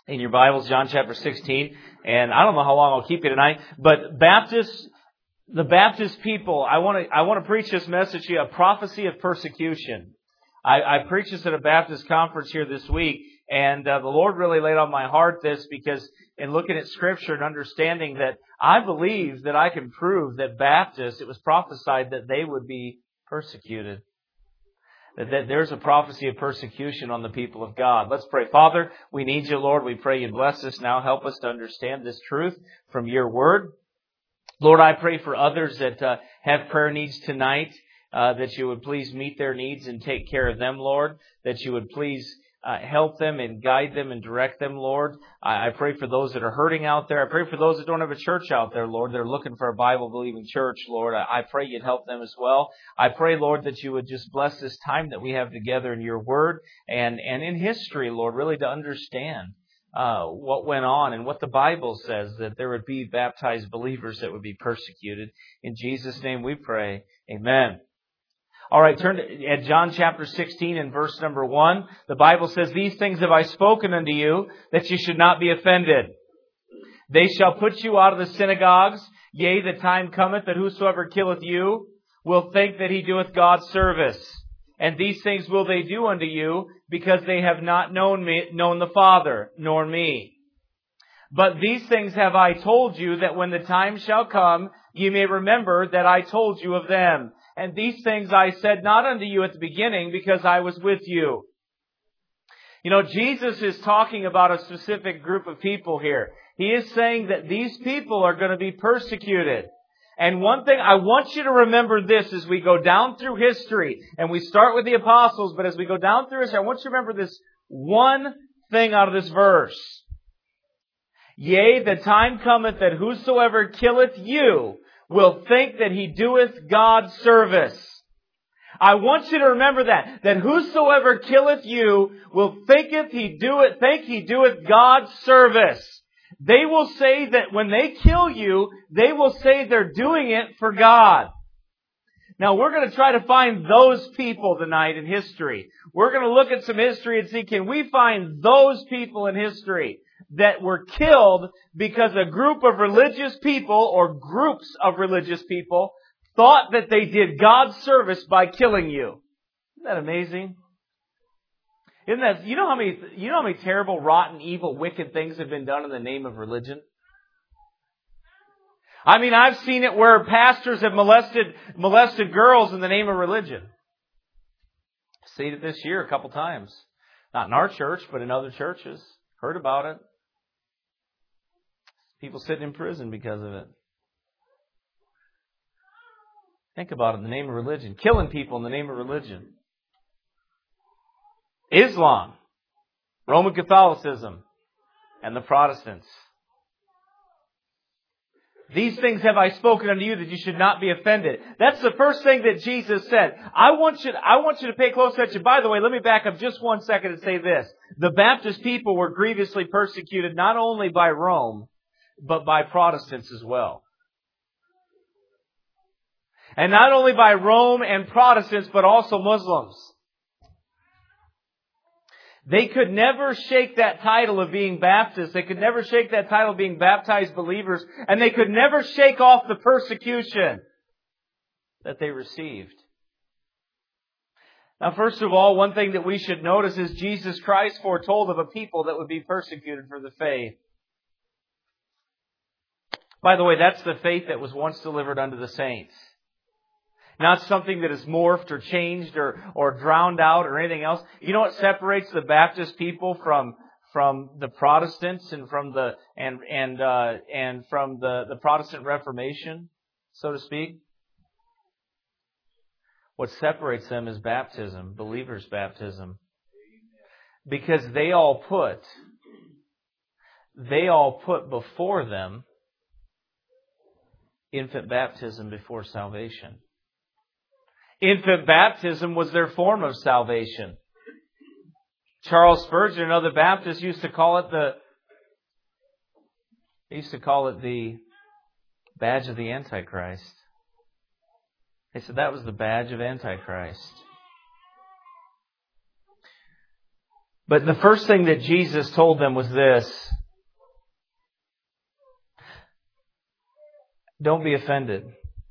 in your Bibles, John chapter 16. And I don't know how long I'll keep you tonight, but the Baptist people, I want to preach this message to you, a prophecy of persecution. I preached this at a Baptist conference here this week, and the Lord really laid on my heart this because in looking at Scripture and understanding that I believe that I can prove that Baptists, it was prophesied that they would be persecuted. That there's a prophecy of persecution on the people of God. Let's pray. Father, we need you, Lord. We pray you bless us now. Help us to understand this truth from your word. Lord, I pray for others that have prayer needs tonight, that you would please meet their needs and take care of them, Lord. That you would please help them and guide them and direct them, Lord. I pray for those that are hurting out there. I pray for those that don't have a church out there, Lord. They're looking for a Bible-believing church, Lord. I pray you'd help them as well. I pray, Lord, that you would just bless this time that we have together in your word and in history, Lord, really to understand what went on and what the Bible says, that there would be baptized believers that would be persecuted. In Jesus' name we pray. Amen. All right, turn to John chapter 16 and verse number 1. The Bible says, "These things have I spoken unto you, that you should not be offended. They shall put you out of the synagogues. Yea, the time cometh that whosoever killeth you will think that he doeth God service. And these things will they do unto you, because they have not known the Father, nor me. But these things have I told you, that when the time shall come, ye may remember that I told you of them. And these things I said not unto you at the beginning, because I was with you." You know, Jesus is talking about a specific group of people here. He is saying that these people are going to be persecuted. And one thing, I want you to remember this as we go down through history, and we start with the apostles, but as we go down through history, I want you to remember this one thing out of this verse. "Yea, the time cometh that whosoever killeth you will think that he doeth God service." I want you to remember that whosoever killeth you will think he doeth God service. They will say that when they kill you, they will say they're doing it for God. Now we're going to try to find those people tonight in history. We're going to look at some history and see, can we find those people in history that were killed because a group of religious people or groups of religious people thought that they did God's service by killing you? Isn't that amazing? Isn't that, you know how many terrible, rotten, evil, wicked things have been done in the name of religion? I mean, I've seen it where pastors have molested girls in the name of religion. I've seen it this year a couple times. Not in our church, but in other churches. Heard about it. People sitting in prison because of it. Think about it, in the name of religion. Killing people in the name of religion. Islam, Roman Catholicism, and the Protestants. "These things have I spoken unto you, that you should not be offended." That's the first thing that Jesus said. I want you to pay close attention. By the way, let me back up just 1 second and say this. The Baptist people were grievously persecuted not only by Rome, but by Protestants as well. And not only by Rome and Protestants, but also Muslims. They could never shake that title of being Baptist. They could never shake that title of being baptized believers. And they could never shake off the persecution that they received. Now, first of all, one thing that we should notice is Jesus Christ foretold of a people that would be persecuted for the faith. By the way, that's the faith that was once delivered unto the saints. Not something that is morphed or changed or drowned out or anything else. You know what separates the Baptist people from the Protestants and from the Protestant Reformation, so to speak? What separates them is baptism, believers' baptism. Because they all put before them infant baptism before salvation. Infant baptism was their form of salvation. Charles Spurgeon and other Baptists used to call it the badge of the Antichrist. They said that was the badge of Antichrist. But the first thing that Jesus told them was this: don't be offended.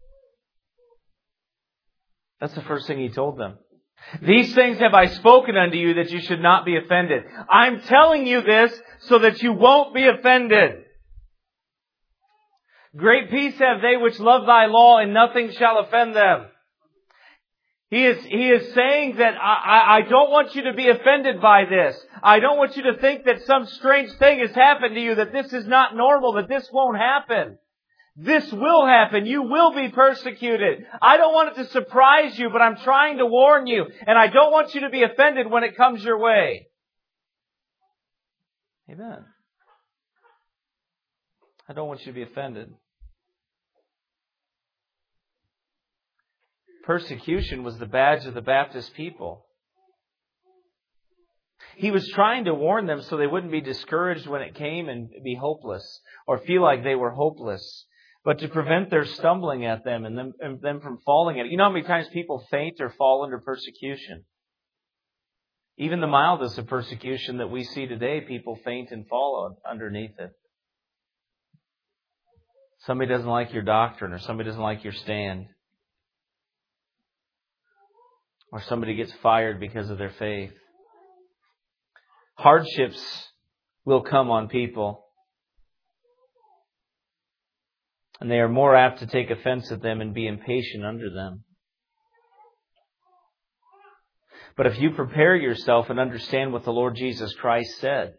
That's the first thing He told them. These things have I spoken unto you, that you should not be offended. I'm telling you this so that you won't be offended. Great peace have they which love Thy law, and nothing shall offend them. He is saying that I don't want you to be offended by this. I don't want you to think that some strange thing has happened to you, that this is not normal, that this won't happen. This will happen. You will be persecuted. I don't want it to surprise you, but I'm trying to warn you. And I don't want you to be offended when it comes your way. Amen. I don't want you to be offended. Persecution was the badge of the Baptist people. He was trying to warn them so they wouldn't be discouraged when it came and be hopeless or feel like they were hopeless, but to prevent their stumbling at them and them from falling at it. You know how many times people faint or fall under persecution? Even the mildest of persecution that we see today, people faint and fall underneath it. Somebody doesn't like your doctrine, or somebody doesn't like your stand. Or somebody gets fired because of their faith. Hardships will come on people. And they are more apt to take offense at them and be impatient under them. But if you prepare yourself and understand what the Lord Jesus Christ said,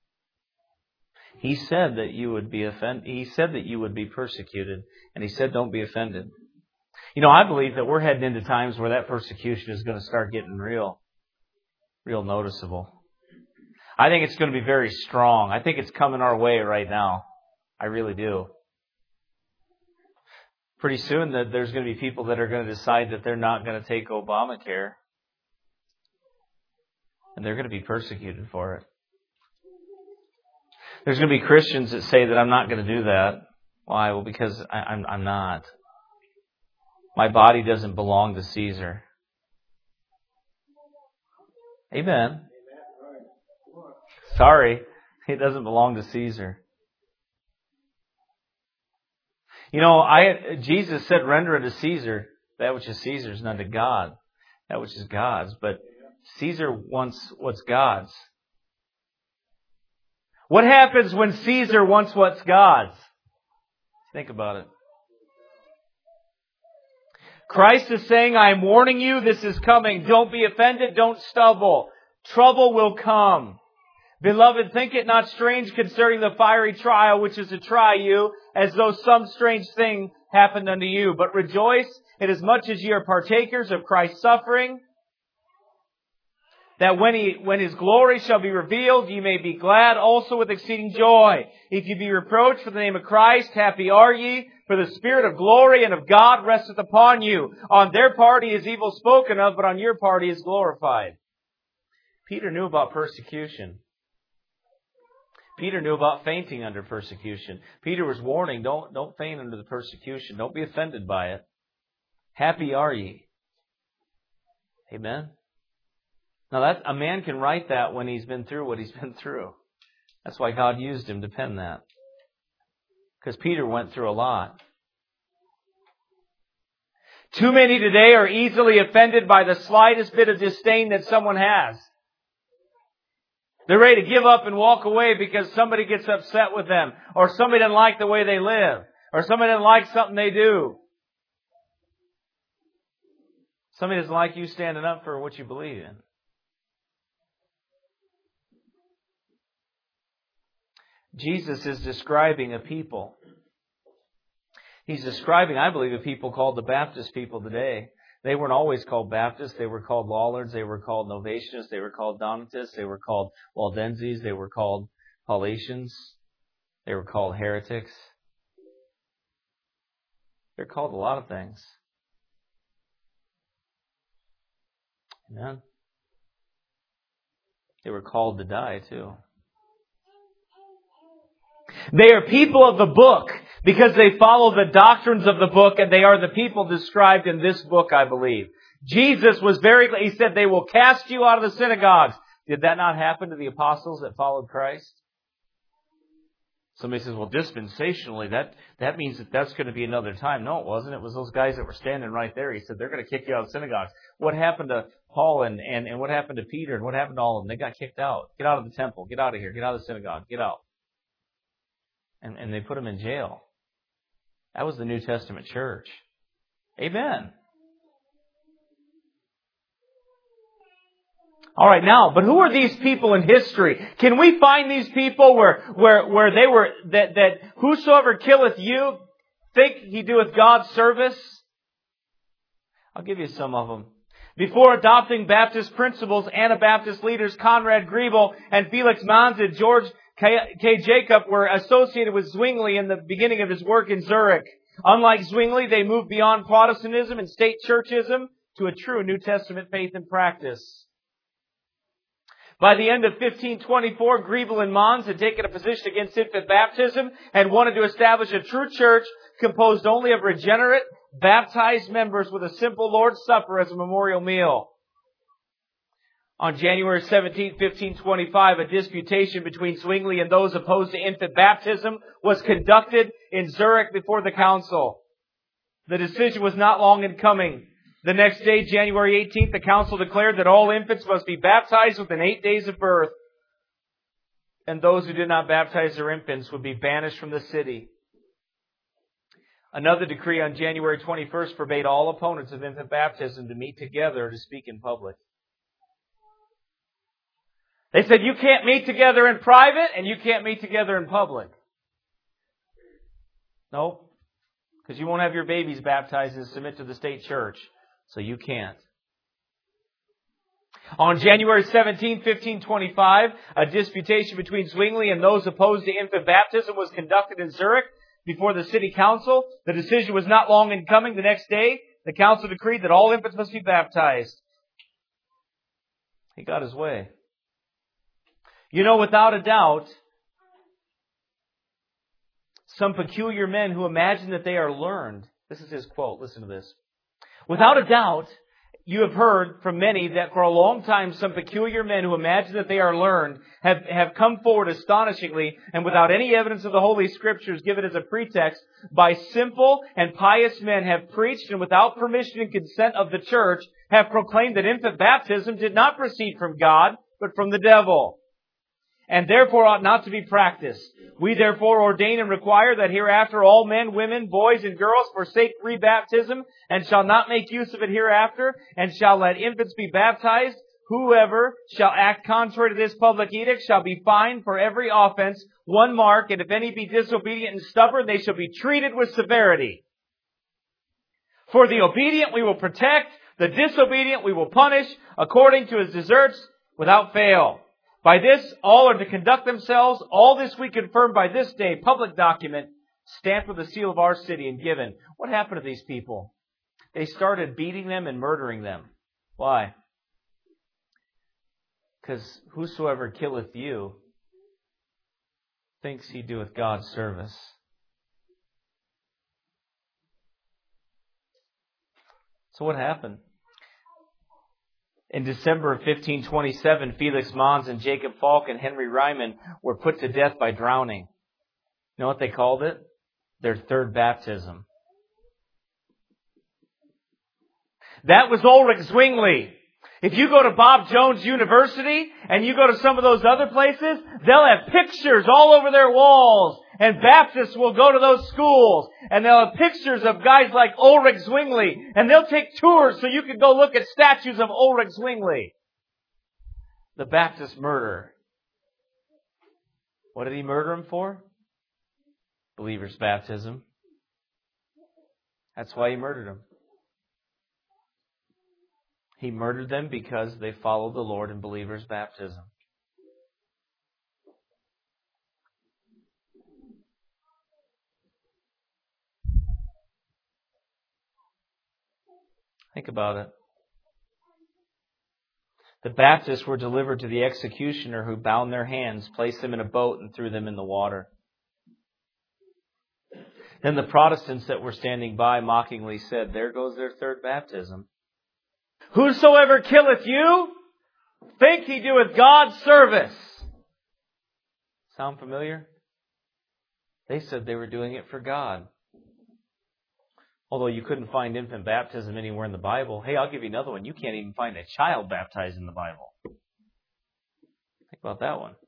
He said that you would be offended. He said that you would be persecuted. And He said, don't be offended. You know, I believe that we're heading into times where that persecution is going to start getting real noticeable. I think it's going to be very strong. I think it's coming our way right now. I really do. Pretty soon that there's going to be people that are going to decide that they're not going to take Obamacare. And they're going to be persecuted for it. There's going to be Christians that say that I'm not going to do that. Why? Well, because I'm not. My body doesn't belong to Caesar. Amen. Sorry, it doesn't belong to Caesar. You know, Jesus said, render unto Caesar that which is Caesar's, and unto God that which is God's. But Caesar wants what's God's. What happens when Caesar wants what's God's? Think about it. Christ is saying, I am warning you, this is coming. Don't be offended, don't stumble. Trouble will come. Beloved, think it not strange concerning the fiery trial which is to try you, as though some strange thing happened unto you. But rejoice, inasmuch as ye are partakers of Christ's suffering, that when His glory shall be revealed, ye may be glad also with exceeding joy. If ye be reproached for the name of Christ, happy are ye, for the Spirit of glory and of God resteth upon you. On their part He is evil spoken of, but on your part He is glorified. Peter knew about persecution. Peter knew about fainting under persecution. Peter was warning, don't faint under the persecution. Don't be offended by it. Happy are ye. Amen? Now a man can write that when he's been through what he's been through. That's why God used him to pen that. Because Peter went through a lot. Too many today are easily offended by the slightest bit of disdain that someone has. They're ready to give up and walk away because somebody gets upset with them, or somebody doesn't like the way they live, or somebody doesn't like something they do. Somebody doesn't like you standing up for what you believe in. Jesus is describing a people. He's describing, I believe, a people called the Baptist people today. They weren't always called Baptists. They were called Lollards. They were called Novatianists. They were called Donatists. They were called Waldenses. They were called Paulicians. They were called heretics. They're called a lot of things. Amen. They were called to die too. They are people of the book because they follow the doctrines of the book, and they are the people described in this book, I believe. Jesus was very clear. He said, they will cast you out of the synagogues. Did that not happen to the apostles that followed Christ? Somebody says, well, dispensationally, that means that's going to be another time. No, it wasn't. It was those guys that were standing right there. He said, they're going to kick you out of synagogues. What happened to Paul and what happened to Peter and what happened to all of them? They got kicked out. Get out of the temple. Get out of here. Get out of the synagogue. Get out. And they put them in jail. That was the New Testament church. Amen. All right, now, but who are these people in history? Can we find these people where they were, that whosoever killeth you, think he doeth God's service? I'll give you some of them. Before adopting Baptist principles, Anabaptist leaders Conrad Grebel and Felix Manz and George K. Jacob were associated with Zwingli in the beginning of his work in Zurich. Unlike Zwingli, they moved beyond Protestantism and state churchism to a true New Testament faith and practice. By the end of 1524, Grebel and Manz had taken a position against infant baptism and wanted to establish a true church composed only of regenerate, baptized members with a simple Lord's Supper as a memorial meal. On January 17, 1525, a disputation between Zwingli and those opposed to infant baptism was conducted in Zurich before the council. The decision was not long in coming. The next day, January 18th, the council declared that all infants must be baptized within 8 days of birth. And those who did not baptize their infants would be banished from the city. Another decree on January 21st forbade all opponents of infant baptism to meet together to speak in public. They said you can't meet together in private and you can't meet together in public. No, because you won't have your babies baptized and submit to the state church. So you can't. On January 17, 1525, a disputation between Zwingli and those opposed to infant baptism was conducted in Zurich before the city council. The decision was not long in coming. The next day, the council decreed that all infants must be baptized. He got his way. You know, without a doubt, some peculiar men who imagine that they are learned. This is his quote. Listen to this. Without a doubt, you have heard from many that for a long time some peculiar men who imagine that they are learned have come forward astonishingly and without any evidence of the Holy Scriptures given as a pretext by simple and pious men have preached and without permission and consent of the church have proclaimed that infant baptism did not proceed from God but from the devil, and therefore ought not to be practiced. We therefore ordain and require that hereafter all men, women, boys, and girls forsake free baptism, and shall not make use of it hereafter, and shall let infants be baptized. Whoever shall act contrary to this public edict shall be fined for every offense 1 mark, and if any be disobedient and stubborn, they shall be treated with severity. For the obedient we will protect, the disobedient we will punish, according to his deserts, without fail. By this, all are to conduct themselves. All this we confirm by this day, public document, stamped with the seal of our city and given. What happened to these people? They started beating them and murdering them. Why? Because whosoever killeth you thinks he doeth God's service. So what happened? In December of 1527, Felix Manz and Jacob Falk and Henry Ryman were put to death by drowning. You know what they called it? Their third baptism. That was Ulrich Zwingli. If you go to Bob Jones University and you go to some of those other places, they'll have pictures all over their walls. And Baptists will go to those schools and they'll have pictures of guys like Ulrich Zwingli. And they'll take tours so you can go look at statues of Ulrich Zwingli. The Baptist murderer. What did he murder him for? Believer's baptism. That's why he murdered him. He murdered them because they followed the Lord in believer's baptism. Think about it. The Baptists were delivered to the executioner who bound their hands, placed them in a boat, and threw them in the water. Then the Protestants that were standing by mockingly said, there goes their third baptism. Whosoever killeth you, think he doeth God service. Sound familiar? They said they were doing it for God. Although you couldn't find infant baptism anywhere in the Bible. Hey, I'll give you another one. You can't even find a child baptized in the Bible. Think about that one.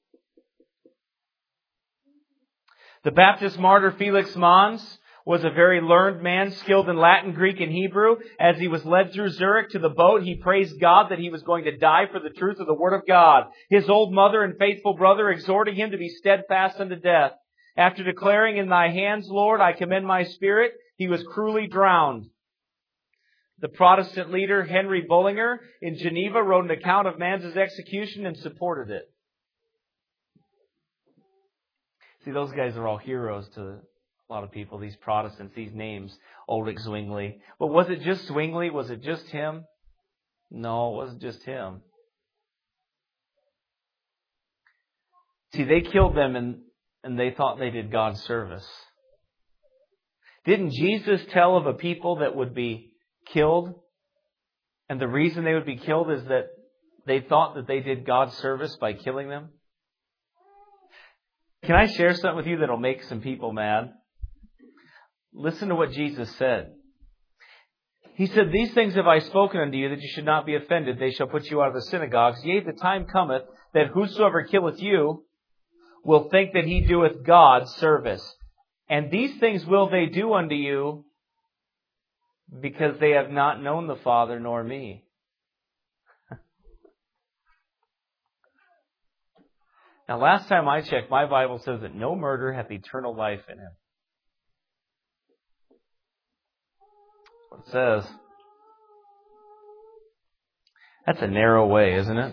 The Baptist martyr Felix Mons was a very learned man, skilled in Latin, Greek, and Hebrew. As he was led through Zurich to the boat, he praised God that he was going to die for the truth of the Word of God. His old mother and faithful brother exhorting him to be steadfast unto death. After declaring, "In thy hands, Lord, I commend my spirit," he was cruelly drowned. The Protestant leader Henry Bullinger in Geneva wrote an account of Mans' execution and supported it. See, those guys are all heroes to a lot of people, these Protestants, these names, Ulrich Zwingli. But was it just Zwingli? Was it just him? No, it wasn't just him. See, they killed them and they thought they did God's service. Didn't Jesus tell of a people that would be killed? And the reason they would be killed is that they thought that they did God's service by killing them? Can I share something with you that'll make some people mad? Listen to what Jesus said. He said, "These things have I spoken unto you, that you should not be offended. They shall put you out of the synagogues. Yea, the time cometh, that whosoever killeth you will think that he doeth God's service. And these things will they do unto you, because they have not known the Father nor me." Now, last time I checked, my Bible says that no murder hath eternal life in him. That's what it says. That's a narrow way, isn't it?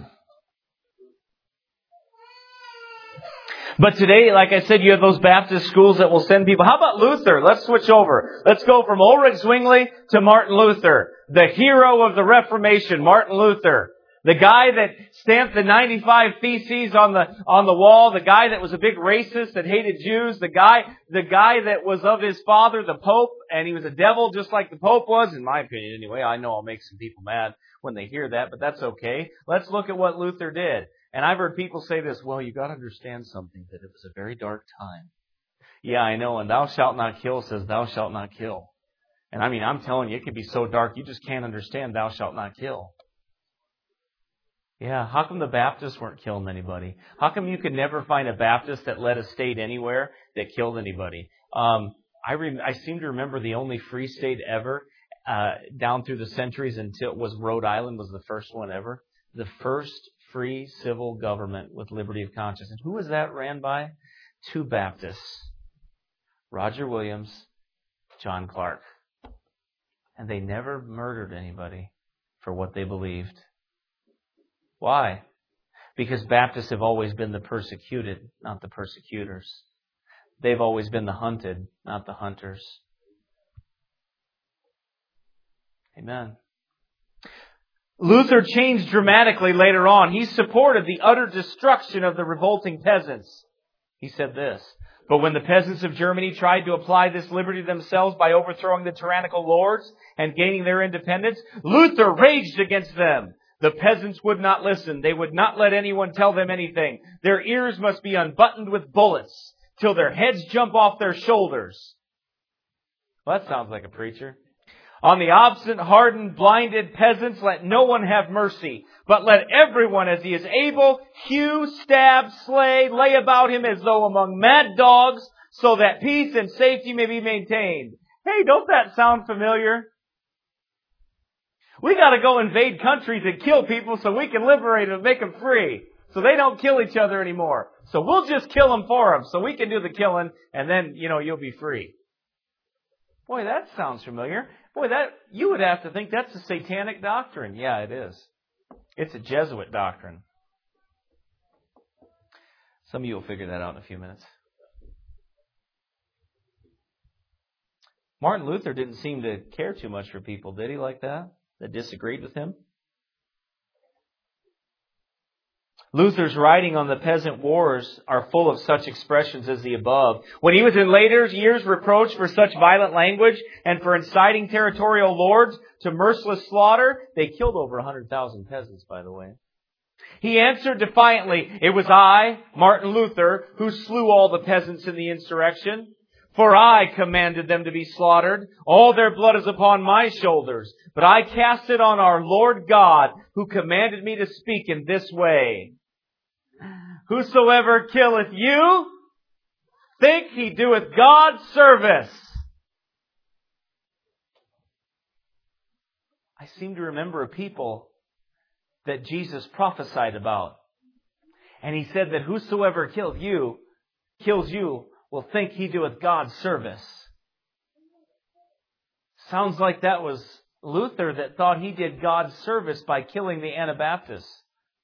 But today, like I said, you have those Baptist schools that will send people. How about Luther? Let's switch over. Let's go from Ulrich Zwingli to Martin Luther. The hero of the Reformation, Martin Luther. The guy that stamped the 95 Theses on the wall. The guy that was a big racist that hated Jews. The guy that was of his father, the Pope, and he was a devil just like the Pope was, in my opinion anyway. I know I'll make some people mad when they hear that, but that's okay. Let's look at what Luther did. And I've heard people say this, well, you got to understand something, that it was a very dark time. Yeah, I know, and thou shalt not kill says thou shalt not kill. And I mean, I'm telling you, it could be so dark, you just can't understand thou shalt not kill. Yeah, how come the Baptists weren't killing anybody? How come you could never find a Baptist that led a state anywhere that killed anybody? I seem to remember the only free state ever, down through the centuries until it was Rhode Island was the first one ever. The first free civil government with liberty of conscience. And who was that ran by? Two Baptists. Roger Williams, John Clark. And they never murdered anybody for what they believed. Why? Because Baptists have always been the persecuted, not the persecutors. They've always been the hunted, not the hunters. Amen. Luther changed dramatically later on. He supported the utter destruction of the revolting peasants. He said this, "But when the peasants of Germany tried to apply this liberty themselves by overthrowing the tyrannical lords and gaining their independence, Luther raged against them. The peasants would not listen. They would not let anyone tell them anything. Their ears must be unbuttoned with bullets till their heads jump off their shoulders." Well, that sounds like a preacher. "On the obstinate, hardened, blinded peasants, let no one have mercy, but let everyone as he is able hew, stab, slay, lay about him as though among mad dogs, so that peace and safety may be maintained." Hey, don't that sound familiar? We got to go invade countries and kill people so we can liberate them and make them free, so they don't kill each other anymore. So we'll just kill them for them, so we can do the killing, and then, you'll be free. Boy, that sounds familiar. Boy, you would have to think that's a satanic doctrine. Yeah, it is. It's a Jesuit doctrine. Some of you will figure that out in a few minutes. Martin Luther didn't seem to care too much for people, did he, like that disagreed with him? Luther's writing on the peasant wars are full of such expressions as the above. When he was in later years reproached for such violent language and for inciting territorial lords to merciless slaughter, they killed over 100,000 peasants, by the way. He answered defiantly, "It was I, Martin Luther, who slew all the peasants in the insurrection. For I commanded them to be slaughtered. All their blood is upon my shoulders. But I cast it on our Lord God, who commanded me to speak in this way. Whosoever killeth you, think he doeth God service." I seem to remember a people that Jesus prophesied about. And He said that whosoever kills you, will think he doeth God service. Sounds like that was Luther that thought he did God's service by killing the Anabaptists.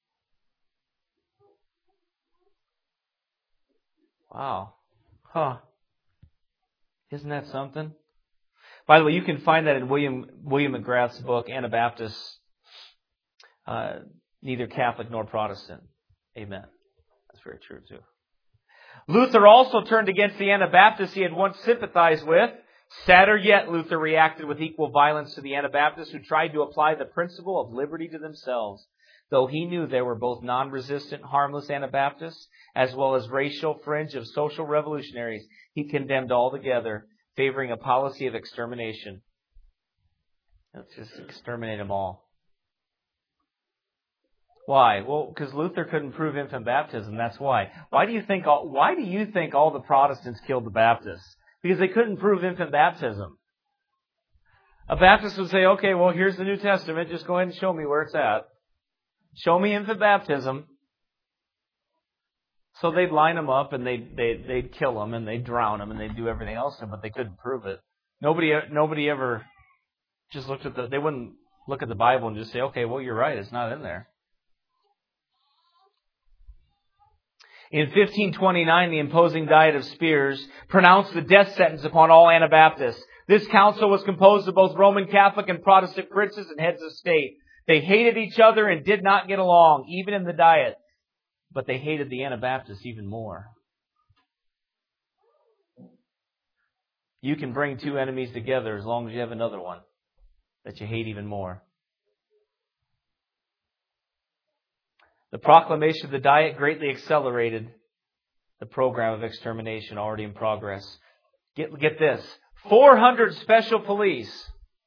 Wow. Huh. Isn't that something? By the way, you can find that in William McGrath's book, Anabaptists, neither Catholic nor Protestant. Amen. That's very true too. Luther also turned against the Anabaptists he had once sympathized with. Sadder yet, Luther reacted with equal violence to the Anabaptists who tried to apply the principle of liberty to themselves. Though he knew there were both non-resistant, harmless Anabaptists, as well as racial fringe of social revolutionaries, he condemned all together, favoring a policy of extermination. Let's just exterminate them all. Why? Well, because Luther couldn't prove infant baptism. That's why. Why do you think all the Protestants killed the Baptists? Because they couldn't prove infant baptism. A Baptist would say, "Okay, well, here's the New Testament. Just go ahead and show me where it's at. Show me infant baptism." So they'd line them up and they'd kill them and they'd drown them and they'd do everything else, but they couldn't prove it. Nobody ever just they wouldn't look at the Bible and just say, "Okay, well, you're right. It's not in there." In 1529, the imposing Diet of Spears pronounced the death sentence upon all Anabaptists. This council was composed of both Roman Catholic and Protestant princes and heads of state. They hated each other and did not get along, even in the Diet. But they hated the Anabaptists even more. You can bring two enemies together as long as you have another one that you hate even more. The proclamation of the Diet greatly accelerated the program of extermination already in progress. Get this. 400 special police.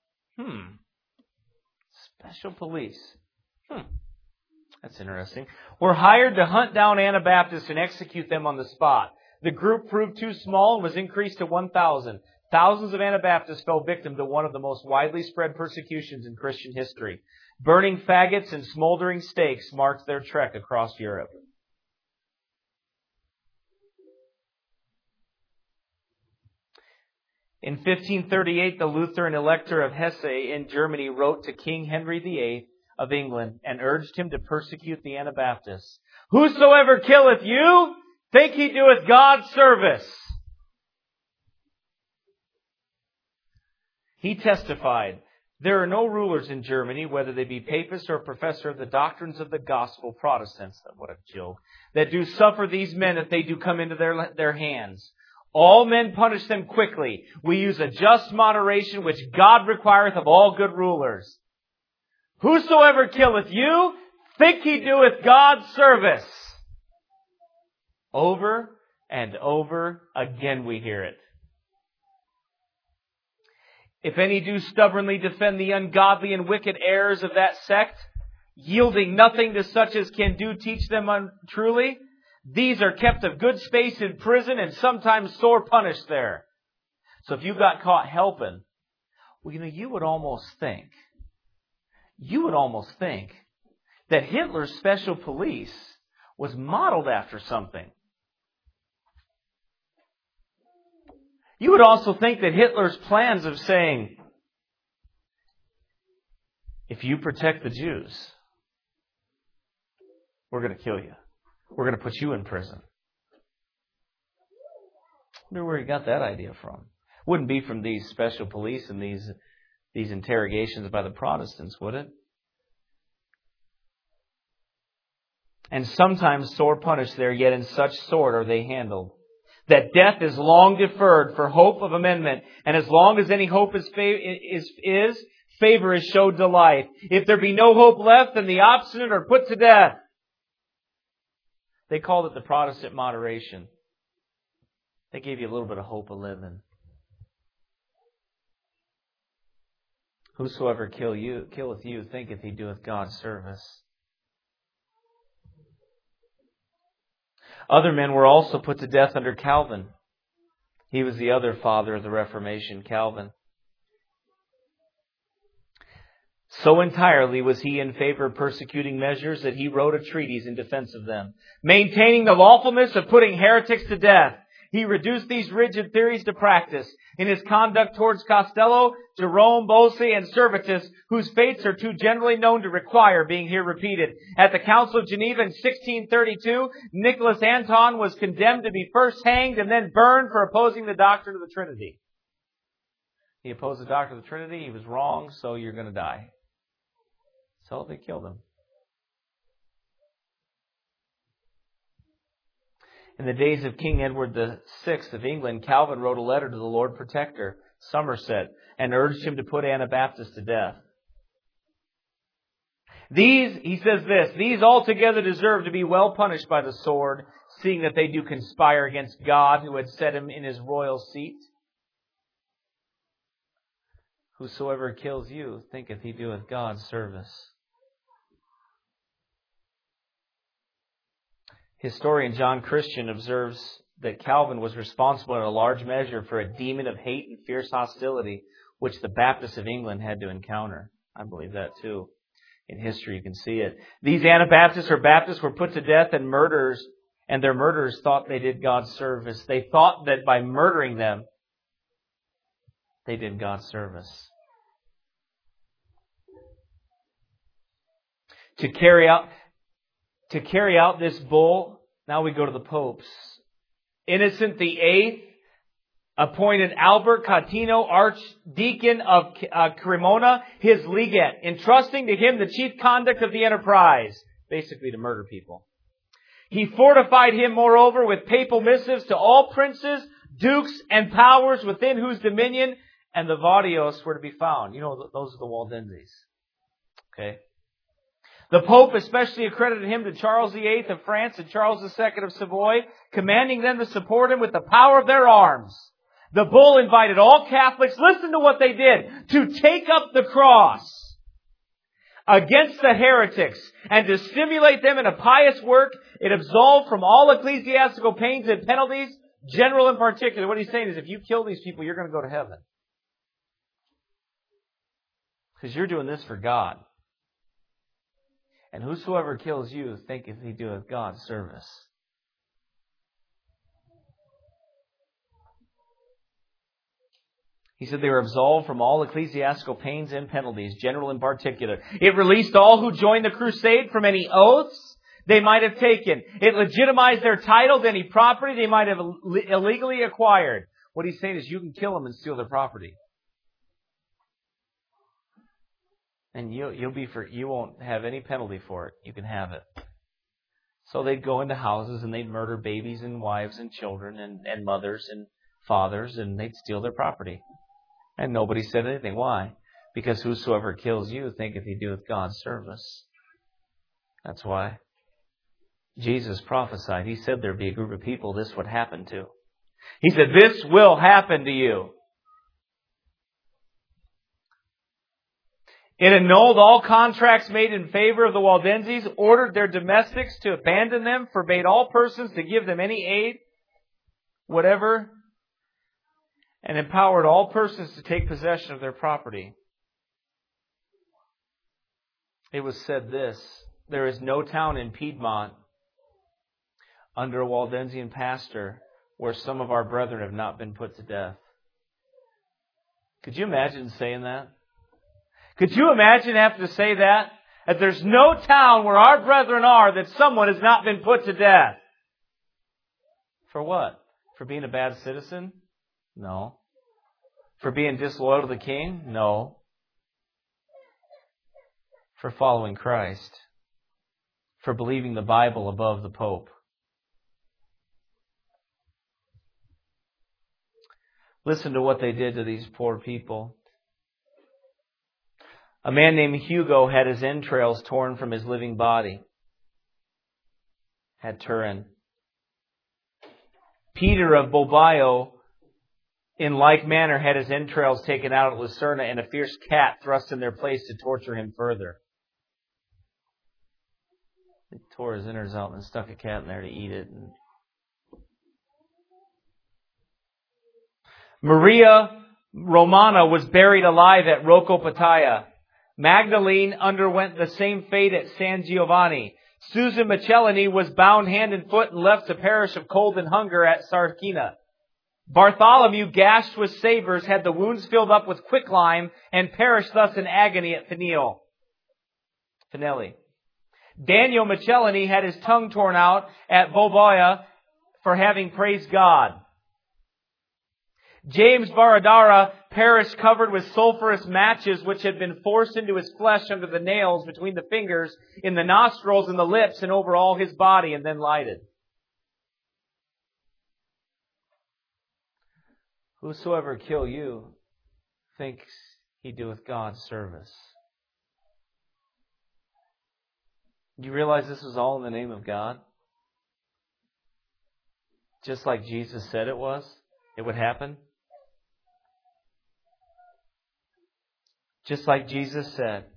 Special police. That's interesting. Were hired to hunt down Anabaptists and execute them on the spot. The group proved too small and was increased to 1,000. Thousands of Anabaptists fell victim to one of the most widely spread persecutions in Christian history. Burning faggots and smoldering stakes marked their trek across Europe. In 1538, the Lutheran elector of Hesse in Germany wrote to King Henry VIII of England and urged him to persecute the Anabaptists. "Whosoever killeth you, think he doeth God service." He testified, "There are no rulers in Germany, whether they be papists or professor of the doctrines of the gospel, Protestants," what a joke, "that do suffer these men if they do come into their hands. All men punish them quickly. We use a just moderation which God requireth of all good rulers. Whosoever killeth you, think he doeth God service." Over and over again we hear it. "If any do stubbornly defend the ungodly and wicked errors of that sect, yielding nothing to such as can do teach them untruly, these are kept of good space in prison and sometimes sore punished there." So if you got caught helping, you would almost think that Hitler's special police was modeled after something. You would also think that Hitler's plans of saying, "If you protect the Jews, we're going to kill you. We're going to put you in prison." I wonder where he got that idea from. Wouldn't be from these special police and these interrogations by the Protestants, would it? "And sometimes sore punished there, yet in such sort are they handled, that death is long deferred for hope of amendment, and as long as any hope is favor is showed to life. If there be no hope left, then the obstinate are put to death. They called it the Protestant moderation. They gave you a little bit of hope of living. Whosoever killeth you thinketh he doeth God's service. Other men were also put to death under Calvin. He was the other father of the Reformation, Calvin. So entirely was he in favor of persecuting measures that he wrote a treatise in defense of them, maintaining the lawfulness of putting heretics to death. He reduced these rigid theories to practice. In his conduct towards Costello, Jerome, Bosey, and Servetus, whose fates are too generally known to require being here repeated. At the Council of Geneva in 1632, Nicholas Anton was condemned to be first hanged and then burned for opposing the doctrine of the Trinity. He opposed the doctrine of the Trinity. He was wrong, so you're going to die. So they killed him. In the days of King Edward VI of England, Calvin wrote a letter to the Lord Protector, Somerset, and urged him to put Anabaptists to death. He says this, these altogether deserve to be well punished by the sword, seeing that they do conspire against God, who had set him in his royal seat. Whosoever kills you thinketh he doeth God's service. Historian John Christian observes that Calvin was responsible in a large measure for a demon of hate and fierce hostility which the Baptists of England had to encounter. I believe that too. In history you can see it. These Anabaptists or Baptists were put to death and their murderers thought they did God's service. They thought that by murdering them, they did God's service. To carry out this bull, now we go to the popes. Innocent VIII appointed Albert Catino, Archdeacon of Cremona, his legate, entrusting to him the chief conduct of the enterprise, basically to murder people. He fortified him, moreover, with papal missives to all princes, dukes, and powers within whose dominion and the vadios were to be found. You know, those are the Waldenses. Okay? The Pope especially accredited him to Charles VIII of France and Charles II of Savoy, commanding them to support him with the power of their arms. The bull invited all Catholics, listen to what they did, to take up the cross against the heretics and to stimulate them in a pious work. It absolved from all ecclesiastical pains and penalties, general and particular. What he's saying is if you kill these people, you're going to go to heaven. Because you're doing this for God. And whosoever kills you thinketh he doeth God's service. He said they were absolved from all ecclesiastical pains and penalties, general and particular. It released all who joined the crusade from any oaths they might have taken. It legitimized their title to any property they might have illegally acquired. What he's saying is you can kill them and steal their property. And you won't have any penalty for it. You can have it. So they'd go into houses and they'd murder babies and wives and children and mothers and fathers, and they'd steal their property. And nobody said anything. Why? Because whosoever kills you thinketh he doeth God's service. That's why. Jesus prophesied. He said there'd be a group of people this would happen to. He said, this will happen to you. It annulled all contracts made in favor of the Waldenses, ordered their domestics to abandon them, forbade all persons to give them any aid, whatever, and empowered all persons to take possession of their property. It was said this, there is no town in Piedmont under a Waldensian pastor where some of our brethren have not been put to death. Could you imagine saying that? Could you imagine having to say that? That there's no town where our brethren are that someone has not been put to death. For what? For being a bad citizen? No. For being disloyal to the king? No. For following Christ. For believing the Bible above the Pope. Listen to what they did to these poor people. A man named Hugo had his entrails torn from his living body. at Turin. Peter of Bobbio, in like manner, had his entrails taken out at Lucerna and a fierce cat thrust in their place to torture him further. They tore his innards out and stuck a cat in there to eat it. Maria Romana was buried alive at Rocco Pataia. Magdalene underwent the same fate at San Giovanni. Susan Michelini was bound hand and foot and left to perish of cold and hunger at Sarcina. Bartholomew, gashed with sabers, had the wounds filled up with quicklime and perished thus in agony at Finelli. Daniel Michelini had his tongue torn out at Boboia for having praised God. James Baradara perished covered with sulphurous matches which had been forced into his flesh under the nails between the fingers, in the nostrils and the lips, and over all his body, and then lighted. Whosoever kill you thinks he doeth God's service. Do you realize this was all in the name of God? Just like Jesus said it would happen. Just like Jesus said.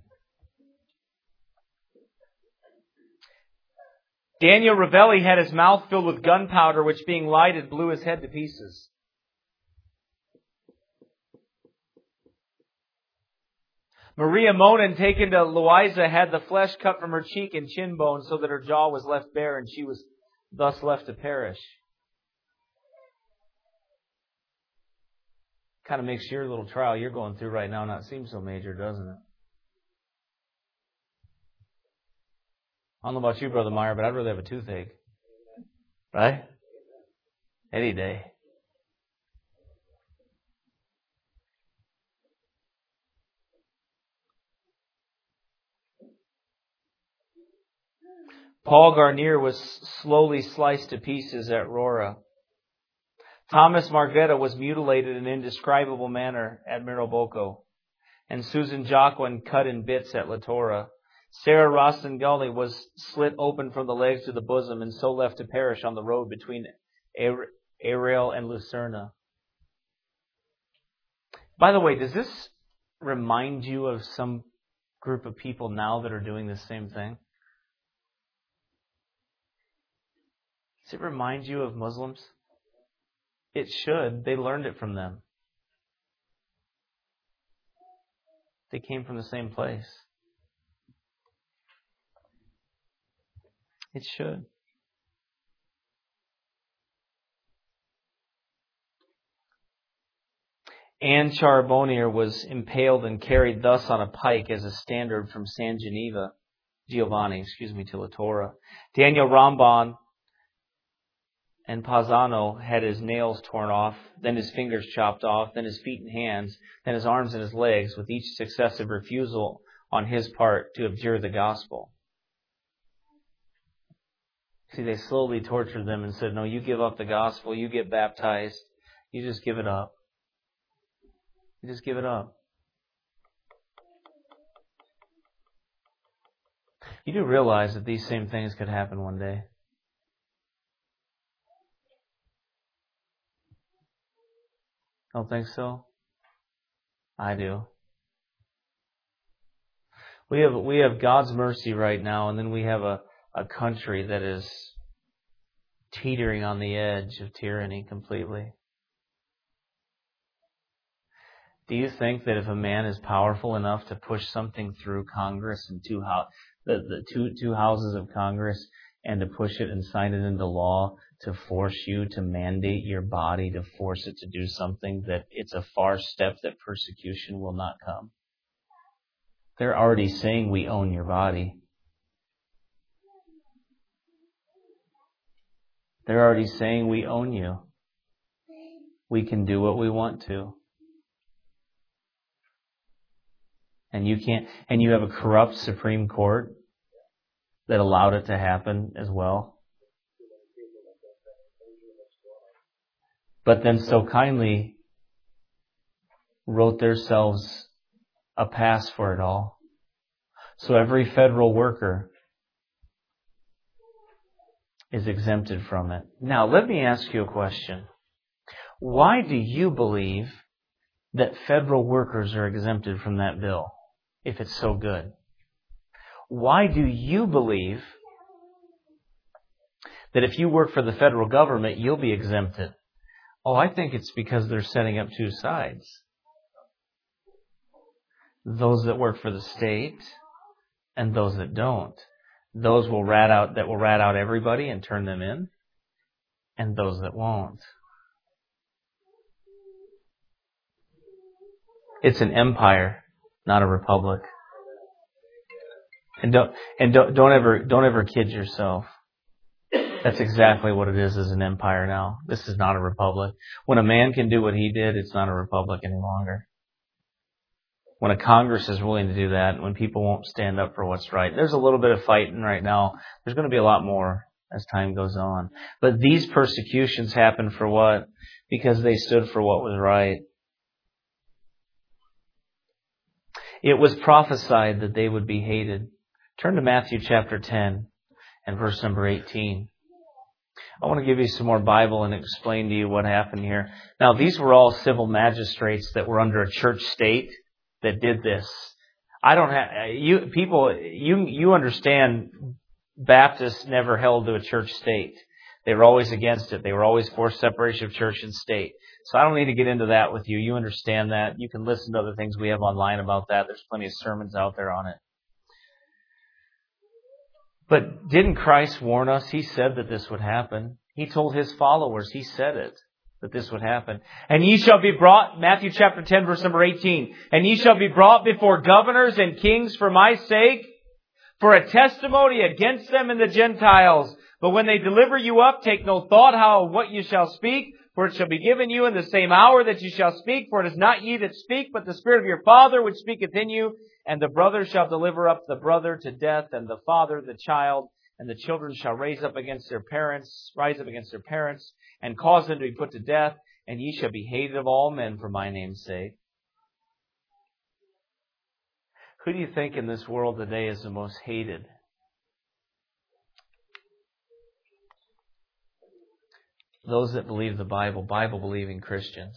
Daniel Ravelli had his mouth filled with gunpowder, which being lighted blew his head to pieces. Maria Monin, taken to Loiza, had the flesh cut from her cheek and chin bone so that her jaw was left bare, and she was thus left to perish. Kind of makes your little trial you're going through right now not seem so major, doesn't it? I don't know about you, Brother Meyer, but I'd rather have a toothache. Right? Any day. Paul Garnier was slowly sliced to pieces at Rora. Thomas Margetta was mutilated in an indescribable manner at Mirabocco. And Susan Jacquin cut in bits at Latora. Sarah Rostangulli was slit open from the legs to the bosom and so left to perish on the road between Ariel and Lucerna. By the way, does this remind you of some group of people now that are doing the same thing? Does it remind you of Muslims? It should. They learned it from them. They came from the same place. It should. Anne Charbonnier was impaled and carried thus on a pike as a standard from San Giovanni to Latora. Daniel Rambon and Pazzano had his nails torn off, then his fingers chopped off, then his feet and hands, then his arms and his legs, with each successive refusal on his part to abjure the gospel. See, they slowly tortured them and said, no, you give up the gospel, you get baptized, you just give it up. You just give it up. You do realize that these same things could happen one day. Don't think so? I do. We have God's mercy right now, and then we have a country that is teetering on the edge of tyranny completely. Do you think that if a man is powerful enough to push something through Congress and the two houses of Congress and to push it and sign it into law to force you to mandate your body, to force it to do something, that it's a far step that persecution will not come? They're already saying we own your body. They're already saying we own you. We can do what we want to. And you can't, and you have a corrupt Supreme Court that allowed it to happen as well. But then so kindly wrote themselves a pass for it all. So every federal worker is exempted from it. Now, let me ask you a question. Why do you believe that federal workers are exempted from that bill, if it's so good? Why do you believe that if you work for the federal government, you'll be exempted? Oh, I think it's because they're setting up two sides. Those that work for the state and those that don't. Those will rat out everybody and turn them in, and those that won't. It's an empire, not a republic. And don't ever kid yourself. That's exactly what it is as an empire now. This is not a republic. When a man can do what he did, it's not a republic any longer. When a Congress is willing to do that, when people won't stand up for what's right. There's a little bit of fighting right now. There's going to be a lot more as time goes on. But these persecutions happen for what? Because they stood for what was right. It was prophesied that they would be hated. Turn to Matthew chapter 10 and verse number 18. I want to give you some more Bible and explain to you what happened here. Now, these were all civil magistrates that were under a church state that did this. You understand, Baptists never held to a church state. They were always against it. They were always for separation of church and state. So I don't need to get into that with you. You understand that. You can listen to other things we have online about that. There's plenty of sermons out there on it. But didn't Christ warn us? He said that this would happen. He told His followers, He said it, that this would happen. And ye shall be brought, Matthew chapter 10, verse number 18, and ye shall be brought before governors and kings for my sake, for a testimony against them and the Gentiles. But when they deliver you up, take no thought how or what you shall speak, for it shall be given you in the same hour that you shall speak. For it is not ye that speak, but the Spirit of your Father which speaketh in you. And the brother shall deliver up the brother to death, and the father the child. And the children shall rise up against their parents, and cause them to be put to death. And ye shall be hated of all men for my name's sake. Who do you think in this world today is the most hated? Those that believe the Bible, Bible-believing Christians.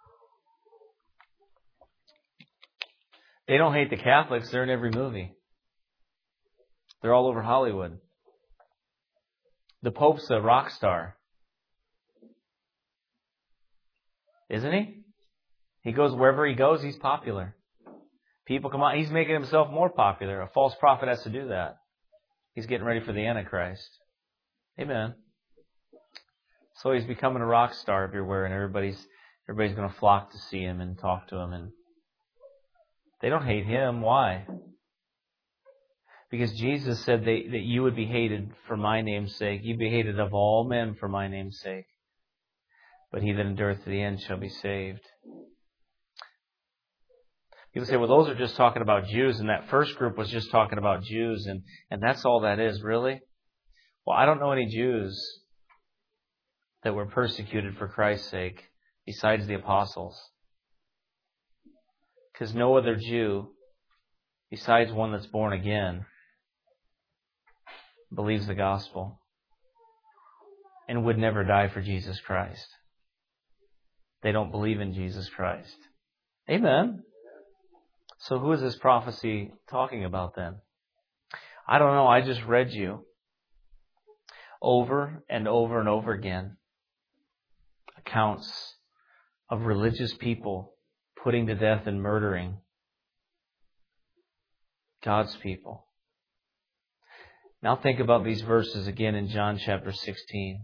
They don't hate the Catholics. They're in every movie. They're all over Hollywood. The Pope's a rock star. Isn't he? He goes wherever he goes, he's popular. People come out. He's making himself more popular. A false prophet has to do that. He's getting ready for the Antichrist. Amen. So he's becoming a rock star everywhere, and everybody's going to flock to see him and talk to him. And they don't hate him. Why? Because Jesus said that you would be hated for my name's sake. You'd be hated of all men for my name's sake. But he that endureth to the end shall be saved. People say, well, those are just talking about Jews, and that first group was just talking about Jews, and that's all that is, really? Well, I don't know any Jews that were persecuted for Christ's sake besides the apostles. Because no other Jew, besides one that's born again, believes the gospel and would never die for Jesus Christ. They don't believe in Jesus Christ. Amen. So who is this prophecy talking about then? I don't know. I just read you over and over and over again accounts of religious people putting to death and murdering God's people. Now think about these verses again in John chapter 16.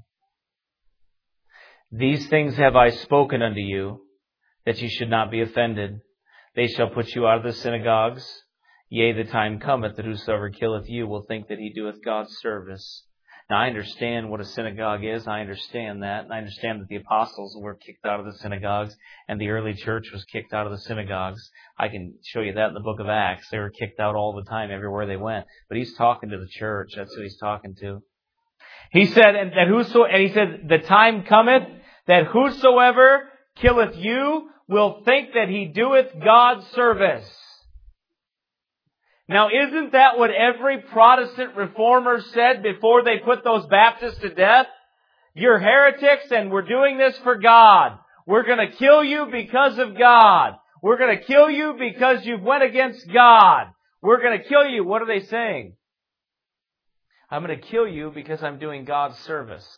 These things have I spoken unto you, that ye should not be offended. They shall put you out of the synagogues. Yea, the time cometh that whosoever killeth you will think that he doeth God's service. Now, I understand what a synagogue is. I understand that. And I understand that the apostles were kicked out of the synagogues and the early church was kicked out of the synagogues. I can show you that in the book of Acts. They were kicked out all the time everywhere they went. But he's talking to the church. That's who he's talking to. He said, he said, the time cometh that whosoever killeth you will think that he doeth God's service. Now, isn't that what every Protestant reformer said before they put those Baptists to death? You're heretics and we're doing this for God. We're going to kill you because of God. We're going to kill you because you've went against God. We're going to kill you. What are they saying? I'm going to kill you because I'm doing God's service.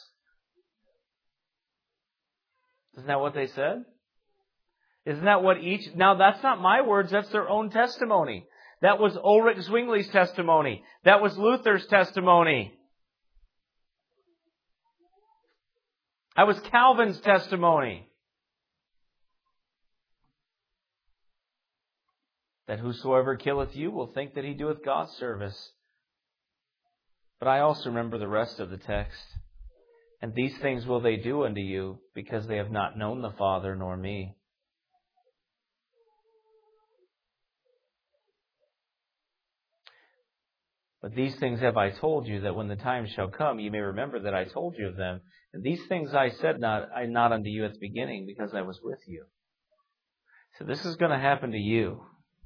Isn't that what they said? Isn't that what each... Now, that's not my words. That's their own testimony. That was Ulrich Zwingli's testimony. That was Luther's testimony. That was Calvin's testimony. That whosoever killeth you will think that he doeth God's service. But I also remember the rest of the text. And these things will they do unto you, because they have not known the Father nor me. But these things have I told you, that when the time shall come, you may remember that I told you of them. And these things I said not unto you at the beginning, because I was with you. So this is going to happen to you.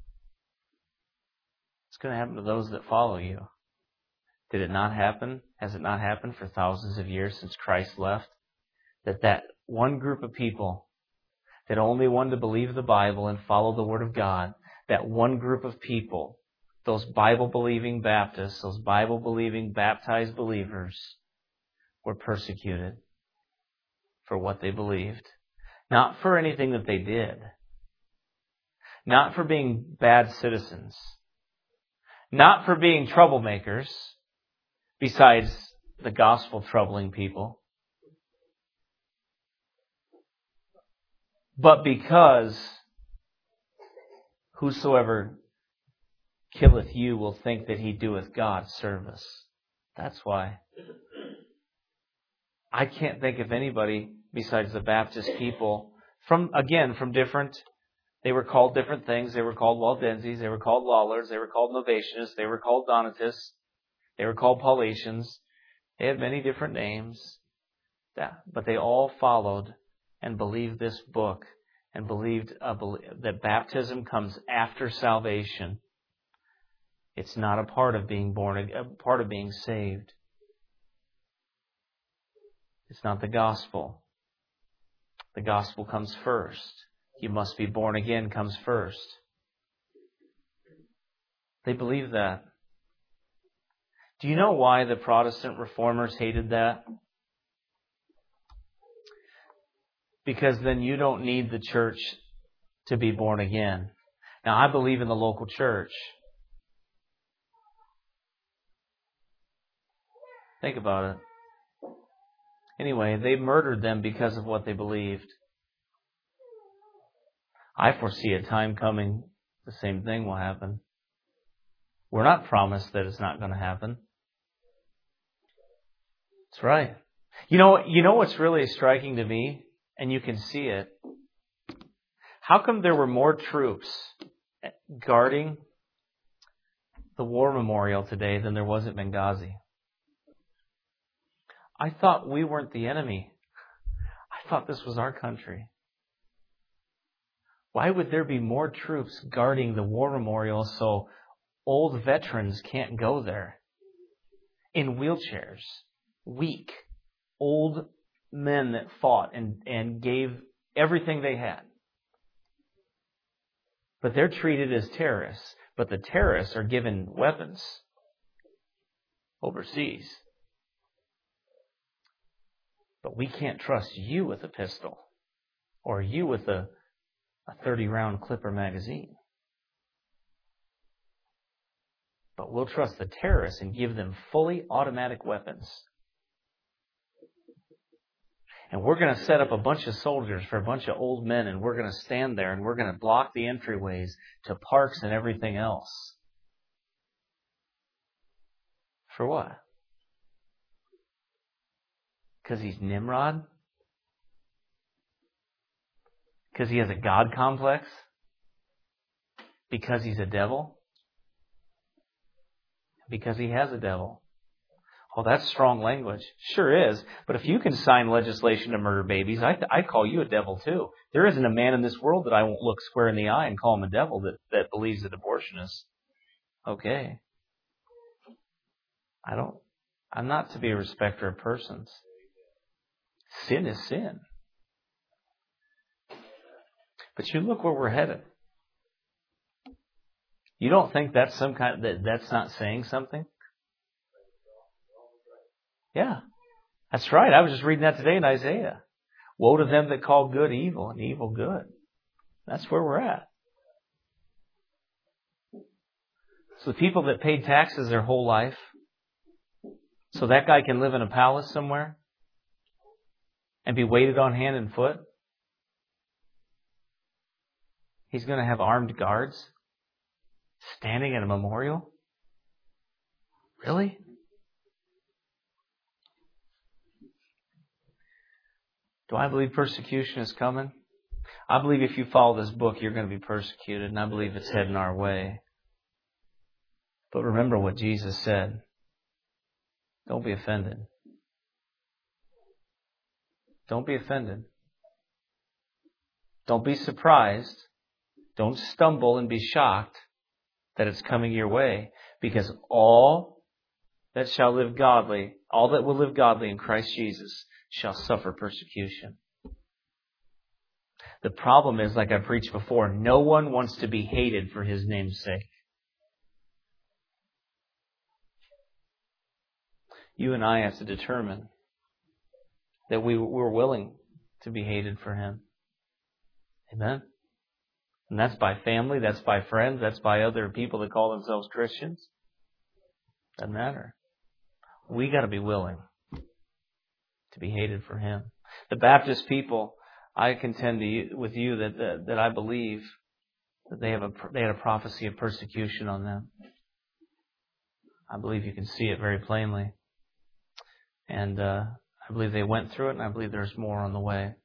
It's going to happen to those that follow you. Did it not happen? Has it not happened for thousands of years since Christ left? That one group of people that only wanted to believe the Bible and follow the Word of God, that one group of people, those Bible-believing Baptists, those Bible-believing baptized believers, were persecuted for what they believed. Not for anything that they did. Not for being bad citizens. Not for being troublemakers, besides the gospel troubling people. But because whosoever killeth you will think that he doeth God's service. That's why. I can't think of anybody besides the Baptist people from different, they were called different things. They were called Waldenses, they were called Lawlers, they were called Novatianists, they were called Donatists, they were called Paulicians. They had many different names. But they all followed and believed this book and believed that baptism comes after salvation. It's not a part of being a part of being saved. It's not the gospel. The gospel comes first. You must be born again comes first. They believe that. Do you know why the Protestant reformers hated that? Because then you don't need the church to be born again. Now, I believe in the local church. Think about it. Anyway, they murdered them because of what they believed. I foresee a time coming, the same thing will happen. We're not promised that it's not going to happen. That's right. You know what's really striking to me, and you can see it. How come there were more troops guarding the war memorial today than there was at Benghazi? I thought we weren't the enemy. I thought this was our country. Why would there be more troops guarding the war memorial so old veterans can't go there? In wheelchairs, weak, old men that fought and gave everything they had. But they're treated as terrorists. But the terrorists are given weapons overseas. But we can't trust you with a pistol or you with a 30-round Clipper magazine. But we'll trust the terrorists and give them fully automatic weapons. And we're going to set up a bunch of soldiers for a bunch of old men, and we're going to stand there and we're going to block the entryways to parks and everything else. For what? Because he's Nimrod? Because he has a God complex? Because he's a devil? Because he has a devil. Oh, that's strong language. Sure is. But if you can sign legislation to murder babies, I call you a devil too. There isn't a man in this world that I won't look square in the eye and call him a devil that believes that abortion is Okay. I'm not to be a respecter of persons. Sin is sin. But you look where we're headed. You don't think that's that's not saying something? Yeah. That's right. I was just reading that today in Isaiah. Woe to them that call good evil and evil good. That's where we're at. So the people that paid taxes their whole life, so that guy can live in a palace somewhere and be waited on hand and foot, he's going to have armed guards standing at a memorial? Really? Do I believe persecution is coming? I believe if you follow this book, you're going to be persecuted, and I believe it's heading our way. But remember what Jesus said. Don't be offended. Don't be offended. Don't be surprised. Don't stumble and be shocked that it's coming your way, because all that shall live godly, all that will live godly in Christ Jesus shall suffer persecution. The problem is, like I preached before, no one wants to be hated for His name's sake. You and I have to determine that we're willing to be hated for Him. Amen? And that's by family, that's by friends, that's by other people that call themselves Christians. Doesn't matter. We got to be willing to be hated for Him. The Baptist people, I contend with you that I believe that they had a prophecy of persecution on them. I believe you can see it very plainly. And I believe they went through it, and I believe there's more on the way.